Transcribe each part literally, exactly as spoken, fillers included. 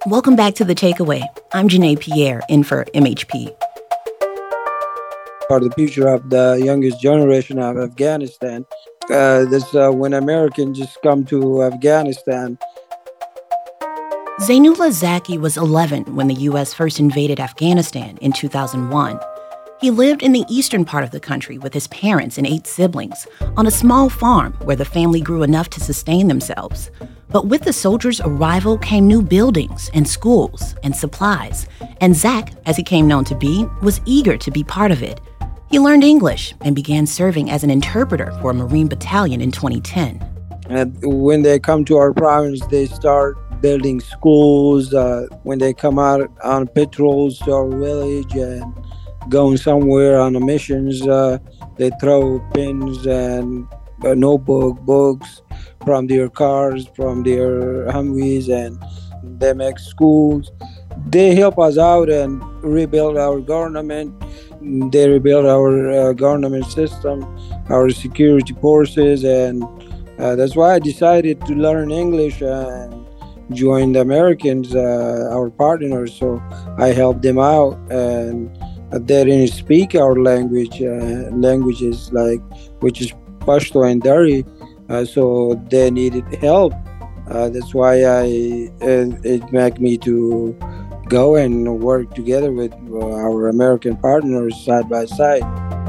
Welcome back to The Takeaway. I'm Janae Pierre, in for M H P. For the future of the youngest generation of Afghanistan, uh, this uh, when Americans just come to Afghanistan. Zainullah Zaki was eleven when the U S first invaded Afghanistan in two thousand one. He lived in the eastern part of the country with his parents and eight siblings on a small farm where the family grew enough to sustain themselves. But with the soldiers' arrival came new buildings and schools and supplies, and Zach, as he came known to be, was eager to be part of it. He learned English and began serving as an interpreter for a Marine battalion in twenty ten. And when they come to our province, they start building schools. Uh, when they come out on patrols to our village and going somewhere on a missions, uh, they throw pins and a notebook, books from their cars, from their Humvees, and they make schools. They help us out and rebuild our government. They rebuild our uh, government system, our security forces, and uh, that's why I decided to learn English and join the Americans, uh, our partners. So I helped them out, and they didn't speak our language, uh, languages like which is Pashto and Dari. Uh, so they needed help. Uh, that's why I uh, it made me to go and work together with uh, our American partners side by side.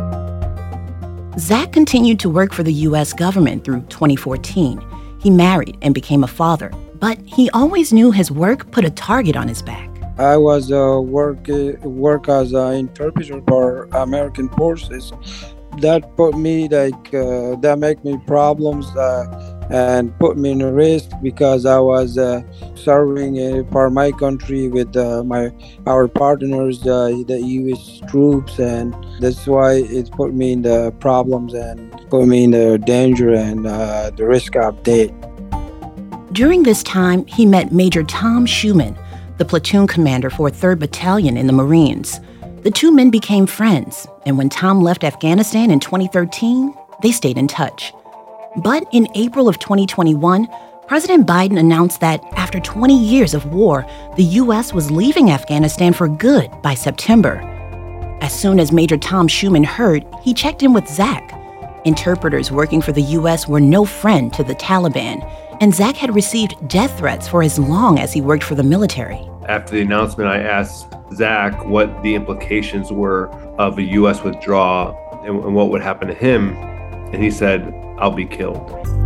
Zach continued to work for the U S government through twenty fourteen. He married and became a father, but he always knew his work put a target on his back. I was uh, work uh, work as an interpreter for American forces. That put me like uh, that make me problems uh, and put me in a risk because I was uh, serving uh, for my country with uh, my our partners, uh, the U S troops, and that's why it put me in the problems and put me in the danger and uh, the risk of death. During this time, he met Major Tom Schuman, the platoon commander for third Battalion in the Marines. The two men became friends, and when Tom left Afghanistan in twenty thirteen, they stayed in touch. But in April of twenty twenty-one, President Biden announced that after twenty years of war, the U S was leaving Afghanistan for good by September. As soon as Major Tom Schuman heard, he checked in with Zach. Interpreters working for the U S were no friend to the Taliban, and Zach had received death threats for as long as he worked for the military. After the announcement, I asked Zach what the implications were of a U S withdrawal and, and what would happen to him, and he said, "I'll be killed."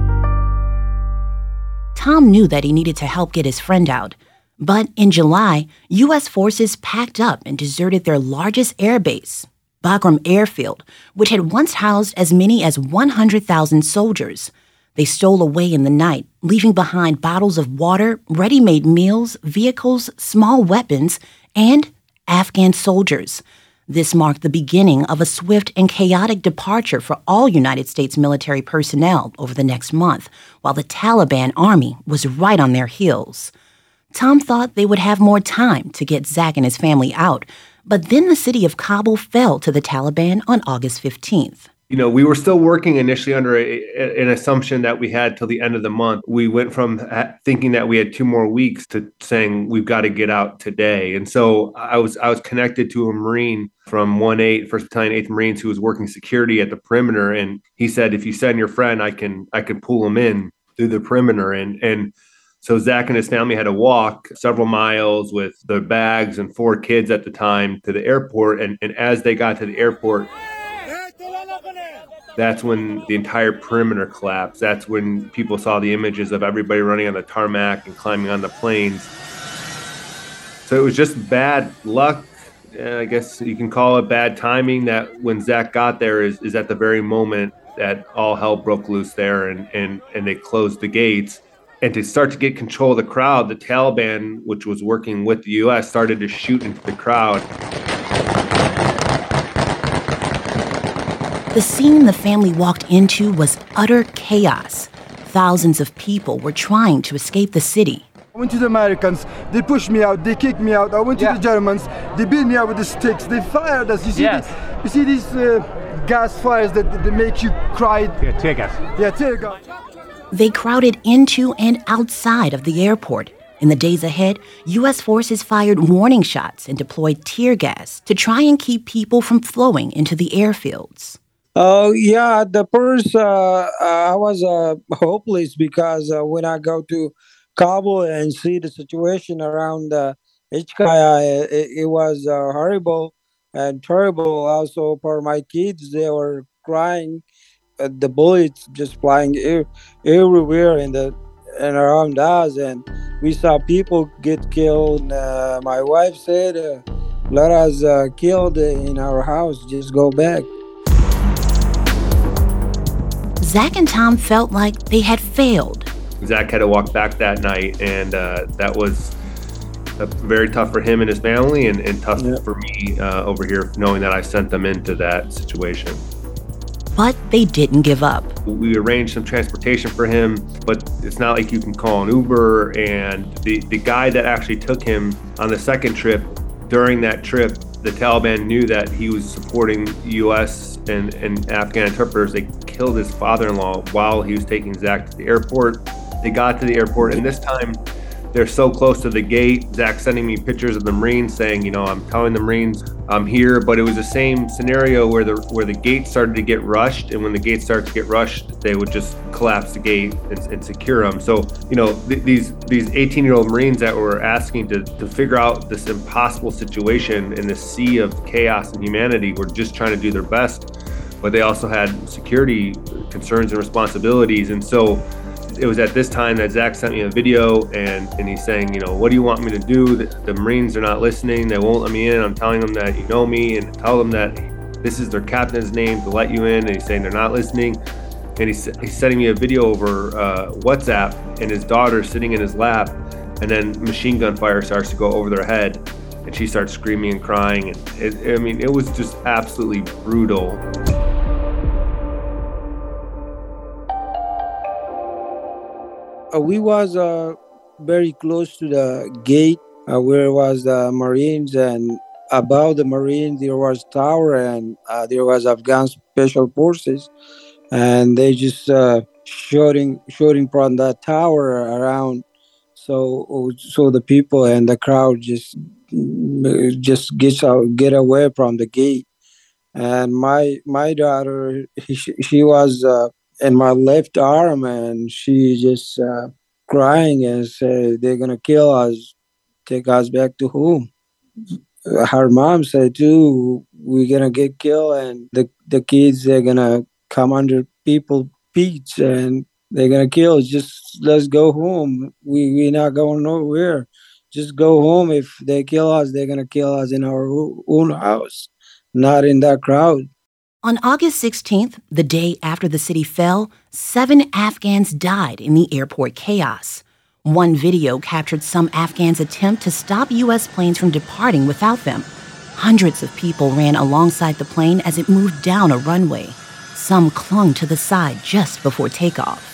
Tom knew that he needed to help get his friend out, but in July, U S forces packed up and deserted their largest airbase, Bagram Airfield, which had once housed as many as one hundred thousand soldiers. They stole away in the night, leaving behind bottles of water, ready-made meals, vehicles, small weapons, and Afghan soldiers. This marked the beginning of a swift and chaotic departure for all United States military personnel over the next month, while the Taliban army was right on their heels. Tom thought they would have more time to get Zach and his family out, but then the city of Kabul fell to the Taliban on August fifteenth. You know, we were still working initially under a, a, an assumption that we had till the end of the month. We went from ha- thinking that we had two more weeks to saying we've got to get out today. And so I was I was connected to a Marine from one eight, first Battalion, eighth Marines, who was working security at the perimeter. And he said, if you send your friend, I can I can pull him in through the perimeter. And and so Zach and his family had to walk several miles with their bags and four kids at the time to the airport. And, and as they got to the airport, that's when the entire perimeter collapsed. That's when people saw the images of everybody running on the tarmac and climbing on the planes. So it was just bad luck. I guess you can call it bad timing that when Zach got there is, is at the very moment that all hell broke loose there and, and, and they closed the gates. And to start to get control of the crowd, the Taliban, which was working with the U S, started to shoot into the crowd. The scene the family walked into was utter chaos. Thousands of people were trying to escape the city. I went to the Americans, they pushed me out, they kicked me out. I went to yeah. the Germans, they beat me out with the sticks, they fired us. You see, yes. the, you see these uh, gas fires that, that make you cry? Yeah, tear gas. Yeah, tear gas. They crowded into and outside of the airport, In the days ahead, U S forces fired warning shots and deployed tear gas to try and keep people from flowing into the airfields. Oh, yeah. At the first, uh, I was uh, hopeless because uh, when I go to Kabul and see the situation around uh, H K I, it, it was uh, horrible and terrible. Also, for my kids, they were crying. Uh, the bullets just flying ev- everywhere in the and around us, and we saw people get killed. Uh, my wife said, uh, "Let us uh, killed in our house. Just go back." Zach and Tom felt like they had failed. Zach had to walk back that night, and uh, that was uh, very tough for him and his family, and, and tough yeah. for me uh, over here, knowing that I sent them into that situation. But they didn't give up. We arranged some transportation for him, but it's not like you can call an Uber. And the, the guy that actually took him on the second trip, during that trip, the Taliban knew that he was supporting U S and, and Afghan interpreters. They killed his father-in-law while he was taking Zach to the airport. They got to the airport, and this time they're so close to the gate. Zach sending me pictures of the Marines saying, you know, I'm telling the Marines I'm here, but it was the same scenario where the where the gate started to get rushed, and when the gate started to get rushed, they would just collapse the gate and, and secure them. So, you know, th- these these eighteen-year-old Marines that were asking to, to figure out this impossible situation in this sea of chaos and humanity were just trying to do their best, but they also had security concerns and responsibilities. And so it was at this time that Zach sent me a video, and, and he's saying, you know, what do you want me to do? The, the Marines are not listening. They won't let me in. I'm telling them that you know me, and tell them that this is their captain's name to let you in. And he's saying they're not listening. And he's, he's sending me a video over uh, WhatsApp, and his daughter sitting in his lap, and then machine gun fire starts to go over their head, and she starts screaming and crying. And it, I mean, it was just absolutely brutal. Uh, we was uh, very close to the gate uh, where was the Marines, and above the Marines there was tower, and uh, there was Afghan special forces, and they just uh, shooting shooting from that tower around. So so the people and the crowd just just gets out, get away from the gate. And my my daughter, she, she was. Uh, in my left arm, and she just uh, crying and said, they're going to kill us, take us back to home. Her mom said too, we're going to get killed, and the, the kids, they're going to come under people feet, and they're going to kill us. Just let's go home. We, we're not going nowhere. Just go home. If they kill us, they're going to kill us in our own house, not in that crowd. On August sixteenth, the day after the city fell, seven Afghans died in the airport chaos. One video captured some Afghans' attempt to stop U S planes from departing without them. Hundreds of people ran alongside the plane as it moved down a runway. Some clung to the side just before takeoff.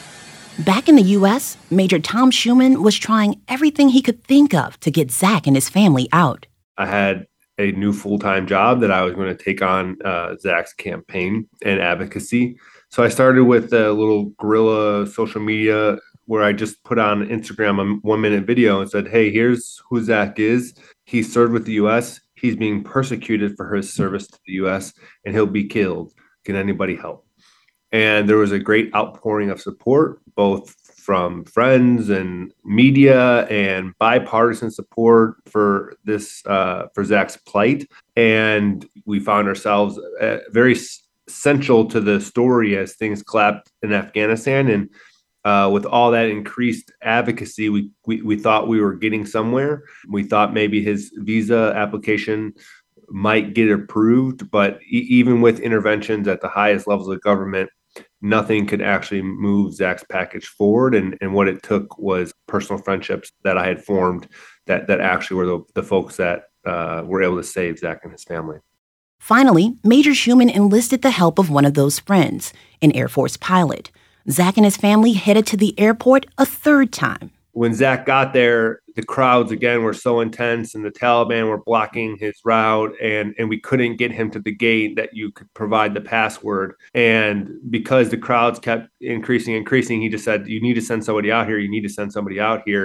Back in the U S, Major Tom Schumann was trying everything he could think of to get Zach and his family out. I had a new full-time job that I was going to take on uh, Zach's campaign and advocacy. So I started with a little guerrilla social media where I just put on Instagram a one-minute video and said, hey, here's who Zach is. He served with the U S. He's being persecuted for his service to the U S, and he'll be killed. Can anybody help? And there was a great outpouring of support, both from friends and media and bipartisan support for this, uh, for Zach's plight. And we found ourselves uh, very central to the story as things collapsed in Afghanistan. And uh, with all that increased advocacy, we, we we thought we were getting somewhere. We thought maybe his visa application might get approved, but e- even with interventions at the highest levels of government, nothing could actually move Zach's package forward. And, and what it took was personal friendships that I had formed that, that actually were the, the folks that uh, were able to save Zach and his family. Finally, Major Schumann enlisted the help of one of those friends, an Air Force pilot. Zach and his family headed to the airport a third time. When Zach got there, the crowds again were so intense, and the Taliban were blocking his route, and, and we couldn't get him to the gate that you could provide the password. And because the crowds kept increasing, increasing, he just said, you need to send somebody out here. You need to send somebody out here.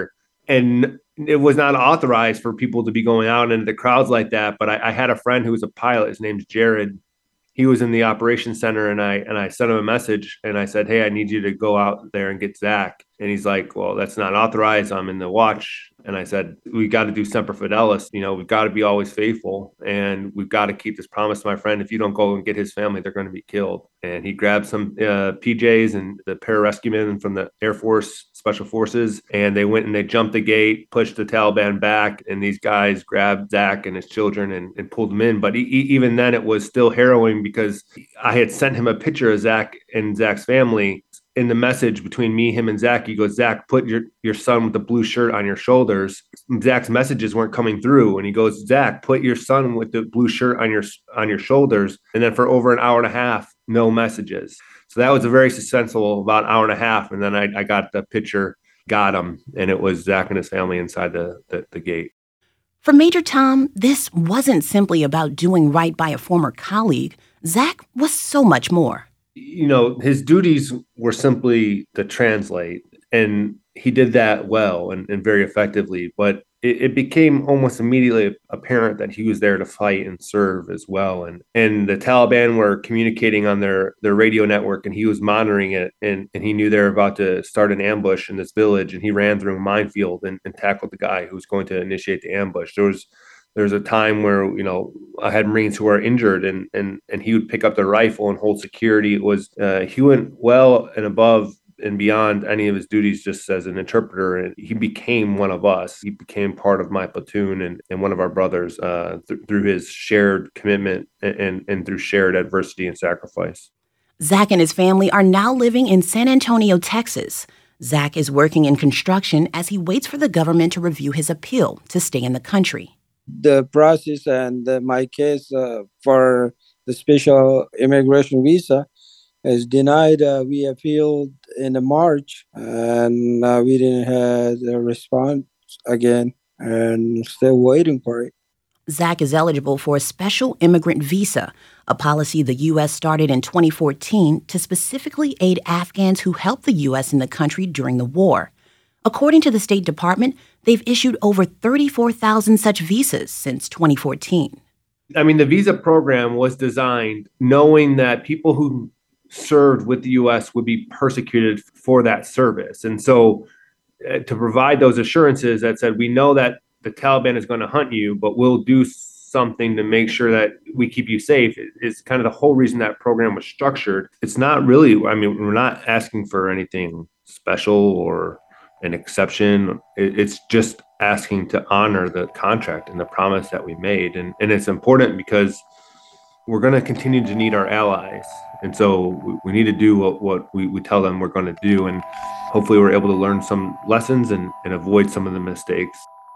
and it was not authorized for people to be going out into the crowds like that. But I, I had a friend who was a pilot. His name's Jared. He was in the operations center, and I and I sent him a message, and I said, "Hey, I need you to go out there and get Zach." And he's like, "Well, that's not authorized. I'm in the watch." And I said, "We got to do Semper Fidelis. You know, we've got to be always faithful, and we've got to keep this promise to my friend. If you don't go and get his family, they're going to be killed." And he grabbed some uh, P Js and the pararescuemen from the Air Force Special Forces, and they went and they jumped the gate, pushed the Taliban back, and these guys grabbed Zach and his children and, and pulled them in. But he, even then, it was still harrowing because I had sent him a picture of Zach and Zach's family. In the message between me, him, and Zach, he goes, "Zach, put your, your son with the blue shirt on your shoulders." Zach's messages weren't coming through. And he goes, "Zach, put your son with the blue shirt on your on your shoulders." And then for over an hour and a half, no messages. So that was a very successful about an hour and a half. And then I, I got the picture, got him, and it was Zach and his family inside the, the, the gate. For Major Tom, this wasn't simply about doing right by a former colleague. Zach was so much more. You know, his duties were simply to translate, and he did that well and, and very effectively. But it, it became almost immediately apparent that he was there to fight and serve as well. And and the Taliban were communicating on their, their radio network, and he was monitoring it. And, and he knew they were about to start an ambush in this village, and he ran through a minefield and, and tackled the guy who was going to initiate the ambush. There was There's a time where, you know, I had Marines who were injured, and and and he would pick up the rifle and hold security. It was uh, he went well and above and beyond any of his duties just as an interpreter, and he became one of us. He became part of my platoon and, and one of our brothers uh, th- through his shared commitment and, and and through shared adversity and sacrifice. Zach and his family are now living in San Antonio, Texas. Zach is working in construction as he waits for the government to review his appeal to stay in the country. The process and uh, my case uh, for the special immigration visa is denied. Uh, we appealed in March, and uh, we didn't have a response again, and still waiting for it. Zach is eligible for a special immigrant visa, a policy the U S started in twenty fourteen to specifically aid Afghans who helped the U S in the country during the war. According to the State Department, they've issued over thirty-four thousand such visas since twenty fourteen. I mean, the visa program was designed knowing that people who served with the U S would be persecuted for that service. And so uh, to provide those assurances that said, we know that the Taliban is going to hunt you, but we'll do something to make sure that we keep you safe is kind of the whole reason that program was structured. It's not really, I mean, we're not asking for anything special or an exception. It's just asking to honor the contract and the promise that we made. And, and it's important because we're going to continue to need our allies. And so we need to do what, what we, we tell them we're going to do. And hopefully we're able to learn some lessons and, and avoid some of the mistakes.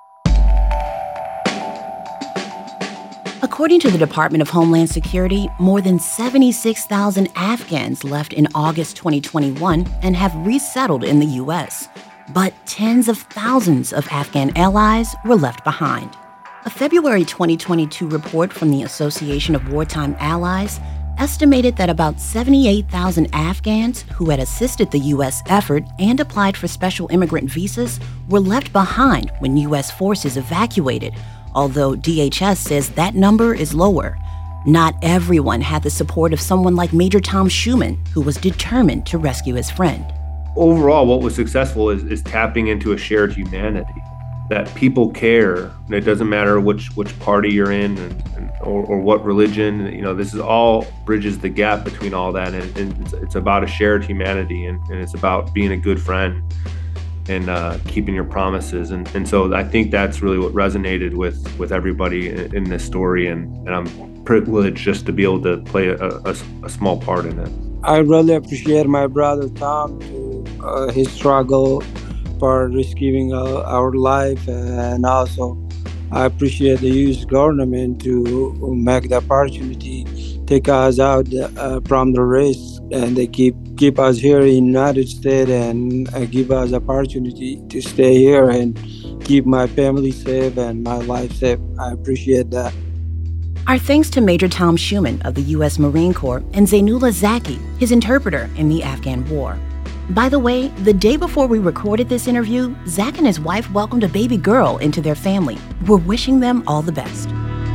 According to the Department of Homeland Security, more than seventy-six thousand Afghans left in August twenty twenty-one and have resettled in the U S. But tens of thousands of Afghan allies were left behind. A February twenty twenty-two report from the Association of Wartime Allies estimated that about seventy-eight thousand Afghans who had assisted the U S effort and applied for special immigrant visas were left behind when U S forces evacuated, although D H S says that number is lower. Not everyone had the support of someone like Major Tom Schumann, who was determined to rescue his friend. Overall, what was successful is, is tapping into a shared humanity, that people care. And it doesn't matter which which party you're in and, and, or, or what religion. You know, this is all bridges the gap between all that. And, and it's, it's about a shared humanity, and, and it's about being a good friend and uh, keeping your promises. And, and so I think that's really what resonated with, with everybody in, in this story. And, and I'm privileged just to be able to play a, a, a small part in it. I really appreciate my brother Tom, to, uh, his struggle for rescuing uh, our life, and also I appreciate the U S government to make the opportunity, take us out uh, from the race, and they keep keep us here in the United States and uh, give us opportunity to stay here and keep my family safe and my life safe. I appreciate that. Our thanks to Major Tom Schumann of the U S Marine Corps and Zainullah Zaki, his interpreter in the Afghan war. By the way, the day before we recorded this interview, Zach and his wife welcomed a baby girl into their family. We're wishing them all the best.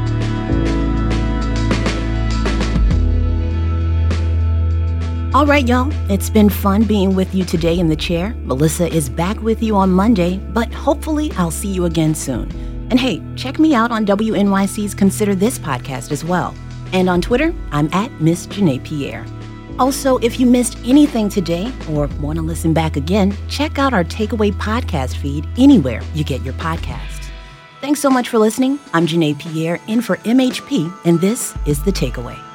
All right, y'all, it's been fun being with you today in the chair. Melissa is back with you on Monday, but hopefully I'll see you again soon. And hey, check me out on W N Y C's Consider This podcast as well. And on Twitter, I'm at Miss Janae Pierre. Also, if you missed anything today or want to listen back again, check out our Takeaway podcast feed anywhere you get your podcasts. Thanks so much for listening. I'm Janae Pierre in for M H P, and this is The Takeaway.